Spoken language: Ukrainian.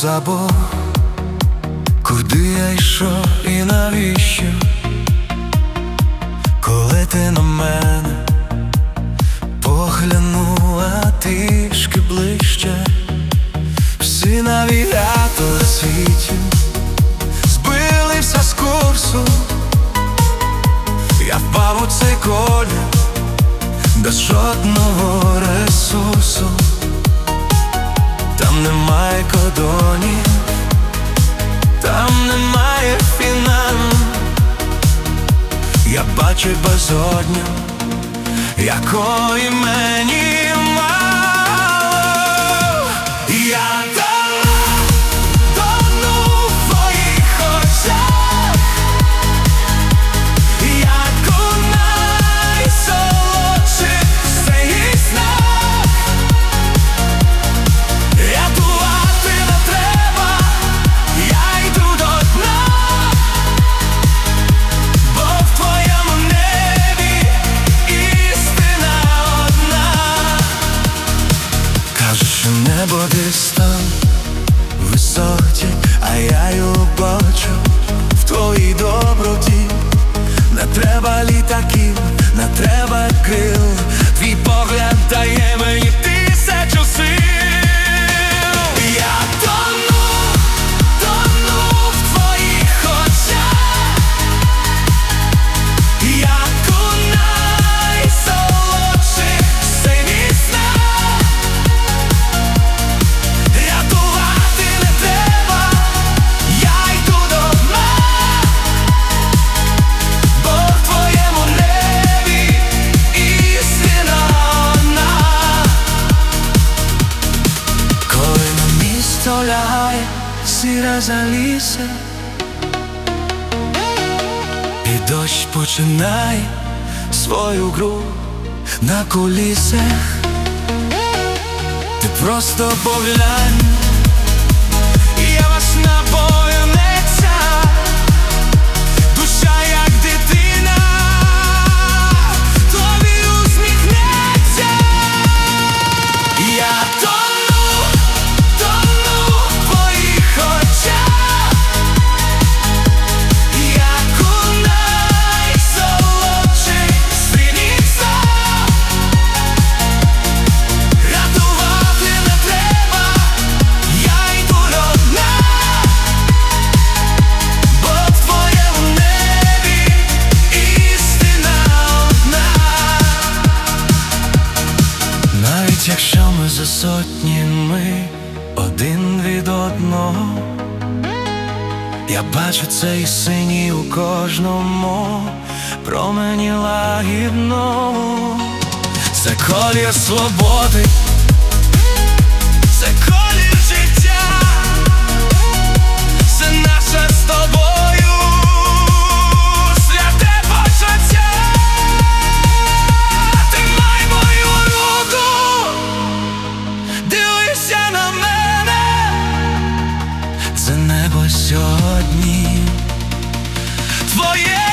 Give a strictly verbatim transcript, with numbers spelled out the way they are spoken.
забув, куди я йшов і навіщо, коли ти на мене поглянула трішки ближче. Всі навігатори світів збилися з курсу, я впав у цей колір без жодного ресурсу. Там немає кордонів, там немає фіналу. Я бачу безодню, якої мені мало. Я тону, тону в твоїх очах, як у найсолодших синіх снах. Рятувати не треба, я йду до дна, бо в твоєму небі істина одна. Кажуть, що небо десь там високе, а я його бачу в твоїй доброті. Не треба літаків, не треба крил, твій погляд дає мені тисячу сил. Я тону, тону в твоїх очах, як у найсолодших синіх снах. Рятувати не треба, я йду до дна, бо в твоєму небі істина одна. Коли на місто лягає сіре залісся, і дощ починає свою гру на кулісах, ти просто поглянь, я вас напоїнеться, душа як дитина тобі усміхнеться. Я тону, тону в твоїх очах, як у найсолодших синіх снах. Рятувати не треба, я йду до дна, бо в твоєму небі істина одна. Навіть якщо ми за сотні ми один від одного, я бачу цей синій у кожному промені лагідному. Це колір свободи, це колір життя, це наше з тобою святе почуття. Тримай мою руку, дивися на мене, це небо сьогодні твоє.